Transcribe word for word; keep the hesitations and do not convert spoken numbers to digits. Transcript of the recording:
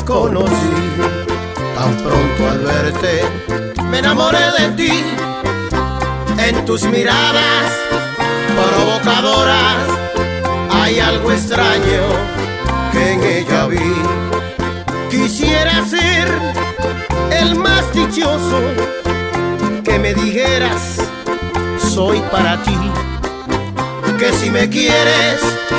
conocí. Tan pronto al verte me enamoré de ti. En tus miradas provocadoras hay algo extraño que en ella vi. Quisiera ser el más dichoso, que me dijeras soy para ti, que si me quieres